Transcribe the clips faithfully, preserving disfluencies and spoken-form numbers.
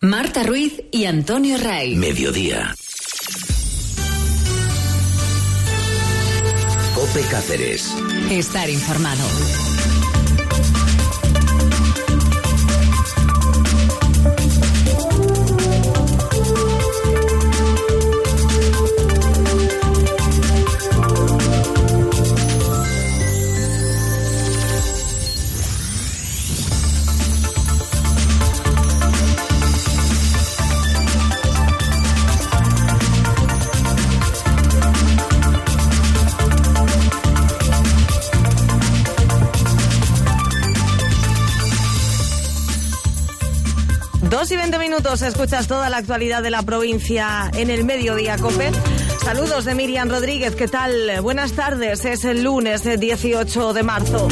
Marta Ruiz y Antonio Ray. Mediodía. COPE Cáceres. Estar informado. Dos y veinte minutos, escuchas toda la actualidad de la provincia en el Mediodía COPE. Saludos de Miriam Rodríguez, ¿qué tal? Buenas tardes, es el lunes dieciocho de marzo.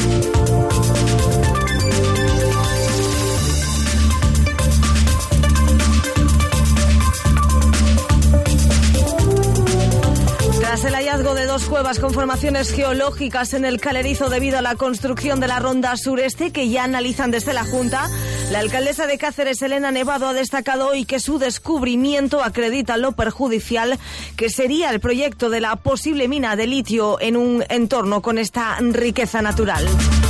Tras el hallazgo de dos cuevas con formaciones geológicas en el Calerizo debido a la construcción de la ronda sureste que ya analizan desde la Junta, la alcaldesa de Cáceres, Elena Nevado, ha destacado hoy que su descubrimiento acredita lo perjudicial que sería el proyecto de la posible mina de litio en un entorno con esta riqueza natural.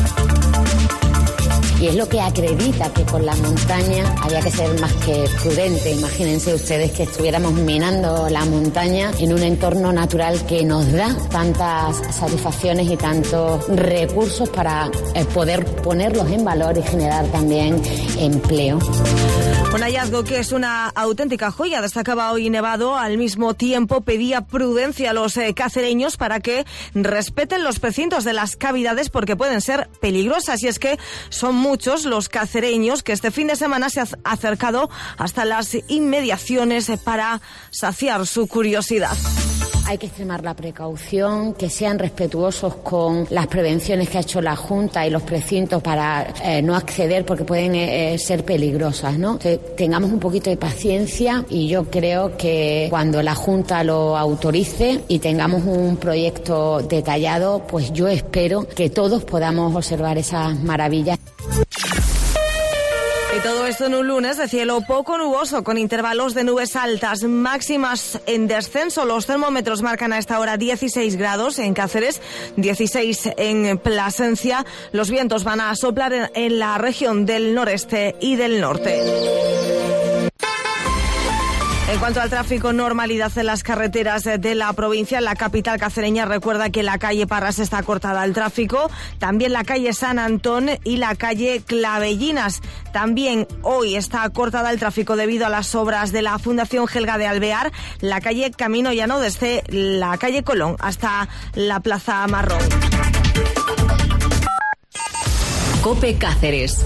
Y es lo que acredita que con la montaña había que ser más que prudente. Imagínense ustedes que estuviéramos minando la montaña en un entorno natural que nos da tantas satisfacciones y tantos recursos para poder ponerlos en valor y generar también empleo. Un hallazgo que es una auténtica joya, destacaba hoy Nevado. Al mismo tiempo pedía prudencia a los eh, cacereños para que respeten los precintos de las cavidades porque pueden ser peligrosas. Y es que son muchos los cacereños que este fin de semana se han acercado hasta las inmediaciones para saciar su curiosidad. Hay que extremar la precaución, que sean respetuosos con las prevenciones que ha hecho la Junta y los precintos para eh, no acceder porque pueden eh, ser peligrosas, ¿no? Entonces, tengamos un poquito de paciencia y yo creo que cuando la Junta lo autorice y tengamos un proyecto detallado, pues yo espero que todos podamos observar esas maravillas. Y todo esto en un lunes de cielo poco nuboso, con intervalos de nubes altas, máximas en descenso. Los termómetros marcan a esta hora dieciséis grados en Cáceres, dieciséis en Plasencia. Los vientos van a soplar en, en la región del noreste y del norte. En cuanto al tráfico, normalidad en las carreteras de la provincia. La capital cacereña recuerda que la calle Parras está cortada al tráfico, también la calle San Antón y la calle Clavellinas. También hoy está cortada el tráfico debido a las obras de la Fundación Gelga de Alvear, la calle Camino Llano desde la calle Colón hasta la Plaza Marrón. COPE Cáceres.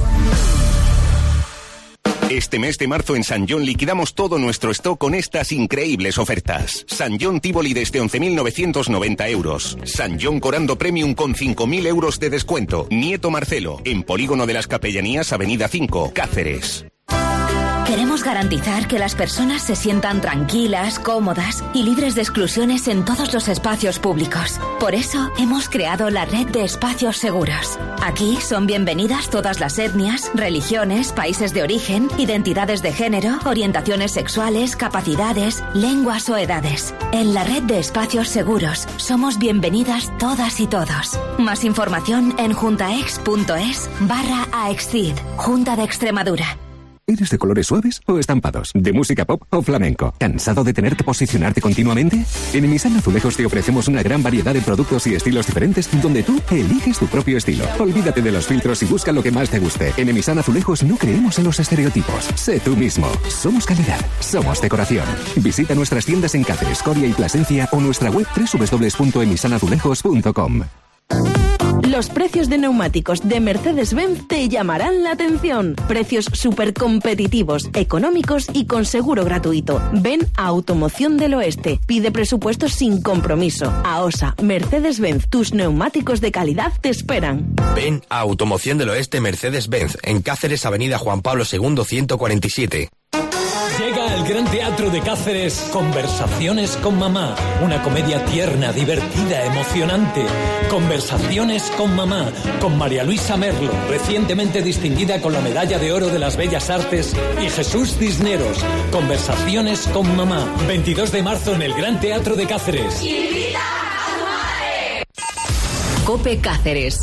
Este mes de marzo en San John liquidamos todo nuestro stock con estas increíbles ofertas. San John Tivoli desde once mil novecientos noventa euros. San John Corando Premium con cinco mil euros de descuento. Nieto Marcelo, en Polígono de las Capellanías, Avenida cinco, Cáceres. Queremos garantizar que las personas se sientan tranquilas, cómodas y libres de exclusiones en todos los espacios públicos. Por eso hemos creado la red de espacios seguros. Aquí son bienvenidas todas las etnias, religiones, países de origen, identidades de género, orientaciones sexuales, capacidades, lenguas o edades. En la red de espacios seguros somos bienvenidas todas y todos. Más información en juntaex.es barra aexcid, Junta de Extremadura. ¿Eres de colores suaves o estampados? ¿De música pop o flamenco? ¿Cansado de tener que posicionarte continuamente? En Emisana Azulejos te ofrecemos una gran variedad de productos y estilos diferentes donde tú eliges tu propio estilo. Olvídate de los filtros y busca lo que más te guste. En Emisana Azulejos no creemos en los estereotipos. Sé tú mismo. Somos calidad. Somos decoración. Visita nuestras tiendas en Cáceres, Coria y Plasencia o nuestra web doble u doble u doble u punto emisana azulejos punto com. Los precios de neumáticos de Mercedes-Benz te llamarán la atención. Precios súper competitivos, económicos y con seguro gratuito. Ven a Automoción del Oeste. Pide presupuestos sin compromiso. AOSA, Mercedes-Benz, tus neumáticos de calidad te esperan. Ven a Automoción del Oeste Mercedes-Benz, en Cáceres, Avenida Juan Pablo segundo ciento cuarenta y siete. Llega al Gran Teatro de Cáceres Conversaciones con Mamá, una comedia tierna, divertida, emocionante. Conversaciones con Mamá, con María Luisa Merlo, recientemente distinguida con la Medalla de Oro de las Bellas Artes, y Jesús Cisneros. Conversaciones con Mamá, veintidós de marzo en el Gran Teatro de Cáceres. ¡Invita a tu madre! COPE Cáceres.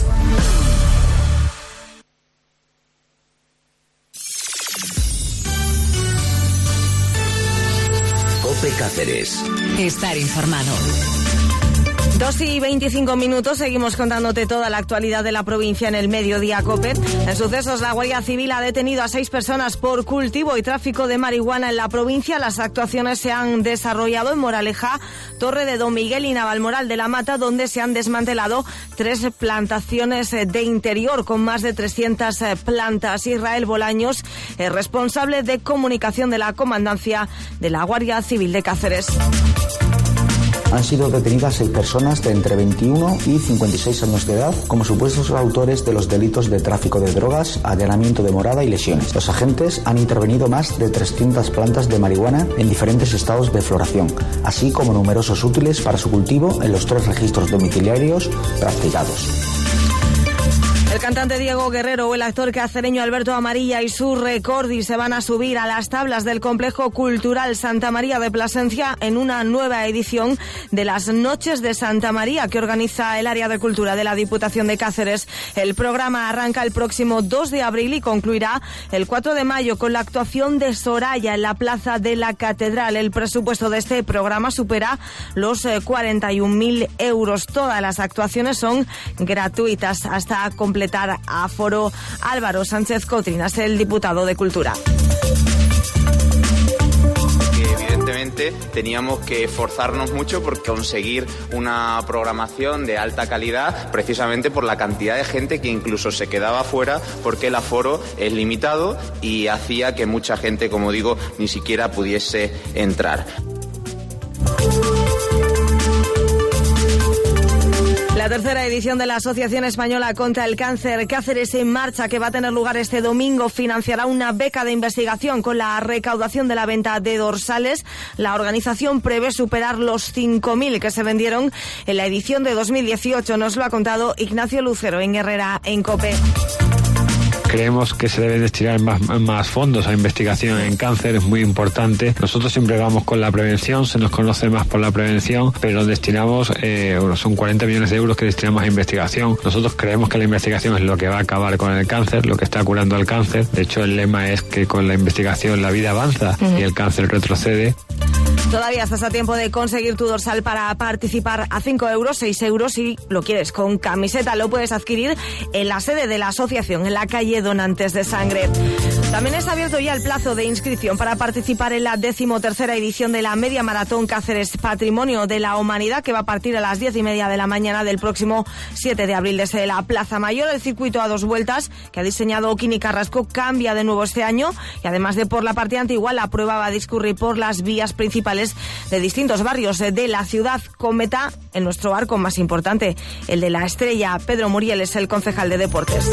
COPE Cáceres. Estar informado. Dos y veinticinco minutos, seguimos contándote toda la actualidad de la provincia en el Mediodía COPE. En sucesos, la Guardia Civil ha detenido a seis personas por cultivo y tráfico de marihuana en la provincia. Las actuaciones se han desarrollado en Moraleja, Torre de Don Miguel y Navalmoral de la Mata, donde se han desmantelado tres plantaciones de interior con más de trescientas plantas. Israel Bolaños es responsable de comunicación de la Comandancia de la Guardia Civil de Cáceres. Han sido detenidas seis personas de entre veintiuno y cincuenta y seis años de edad como supuestos autores de los delitos de tráfico de drogas, allanamiento de morada y lesiones. Los agentes han intervenido más de trescientas plantas de marihuana en diferentes estados de floración, así como numerosos útiles para su cultivo en los tres registros domiciliarios practicados. El cantante Diego Guerrero o el actor cacereño Alberto Amarilla y su Recordi se van a subir a las tablas del Complejo Cultural Santa María de Plasencia en una nueva edición de las Noches de Santa María que organiza el área de cultura de la Diputación de Cáceres. El programa arranca el próximo dos de abril y concluirá el cuatro de mayo con la actuación de Soraya en la Plaza de la Catedral. El presupuesto de este programa supera los cuarenta y un mil euros. Todas las actuaciones son gratuitas hasta completar aforo. Álvaro Sánchez Cotrinas, el diputado de Cultura. Evidentemente teníamos que esforzarnos mucho por conseguir una programación de alta calidad, precisamente por la cantidad de gente que incluso se quedaba fuera porque el aforo es limitado y hacía que mucha gente, como digo, ni siquiera pudiese entrar. La tercera edición de la Asociación Española contra el Cáncer Cáceres en Marcha, que va a tener lugar este domingo, financiará una beca de investigación con la recaudación de la venta de dorsales. La organización prevé superar los cinco mil que se vendieron en la edición de dos mil dieciocho. Nos lo ha contado Ignacio Lucero en Herrera, en COPE. Creemos que se deben destinar más, más fondos a investigación en cáncer, es muy importante. Nosotros siempre vamos con la prevención, se nos conoce más por la prevención, pero destinamos, eh, bueno, son cuarenta millones de euros que destinamos a investigación. Nosotros creemos que la investigación es lo que va a acabar con el cáncer, lo que está curando el cáncer. De hecho, el lema es que con la investigación la vida avanza uh-huh. y el cáncer retrocede. Todavía estás a tiempo de conseguir tu dorsal para participar a cinco euros, seis euros si lo quieres con camiseta. Lo puedes adquirir en la sede de la asociación, en la calle Donantes de Sangre. También está abierto ya el plazo de inscripción para participar en la decimotercera edición de la Media Maratón Cáceres Patrimonio de la Humanidad, que va a partir a las diez y media de la mañana del próximo siete de abril desde la Plaza Mayor. El circuito a dos vueltas que ha diseñado Kini Carrasco cambia de nuevo este año y además de por la parte antigua, la prueba va a discurrir por las vías principales de distintos barrios de la ciudad, con meta en nuestro arco más importante, el de la Estrella. Pedro Muriel es el concejal de Deportes.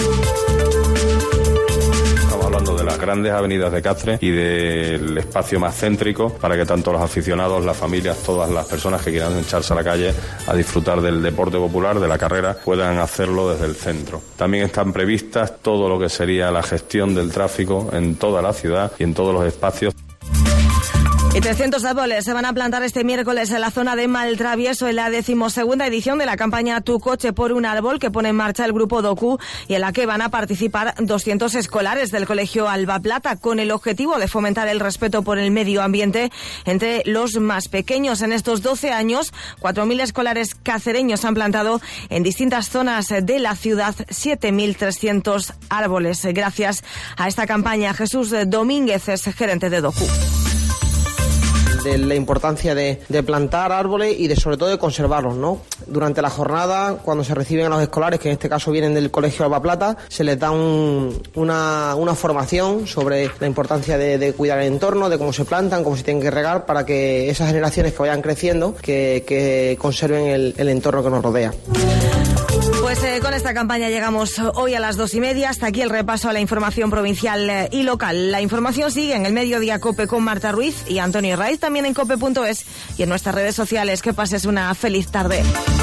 Estamos hablando de las grandes avenidas de Cáceres y del espacio más céntrico para que tanto los aficionados, las familias, todas las personas que quieran echarse a la calle a disfrutar del deporte popular, de la carrera, puedan hacerlo desde el centro. También están previstas todo lo que sería la gestión del tráfico en toda la ciudad y en todos los espacios. Y trescientos árboles se van a plantar este miércoles en la zona de Maltravieso en la decimosegunda edición de la campaña Tu coche por un árbol que pone en marcha el grupo Docu y en la que van a participar doscientos escolares del colegio Alba Plata con el objetivo de fomentar el respeto por el medio ambiente entre los más pequeños. En estos doce años, cuatro mil escolares cacereños han plantado en distintas zonas de la ciudad siete mil trescientos árboles. Gracias a esta campaña, Jesús Domínguez es gerente de Docu. De la importancia de, de plantar árboles y de sobre todo de conservarlos, ¿no? Durante la jornada, cuando se reciben a los escolares, que en este caso vienen del Colegio Alba Plata, se les da un, una, una formación sobre la importancia de, de cuidar el entorno, de cómo se plantan, cómo se tienen que regar, para que esas generaciones que vayan creciendo, que, que conserven el, el entorno que nos rodea. Pues eh, con esta campaña llegamos hoy a las dos y media. Hasta aquí el repaso a la información provincial eh, y local. La información sigue en el Mediodía COPE con Marta Ruiz y Antonio Raiz, también en cope punto es y en nuestras redes sociales. Que pases una feliz tarde.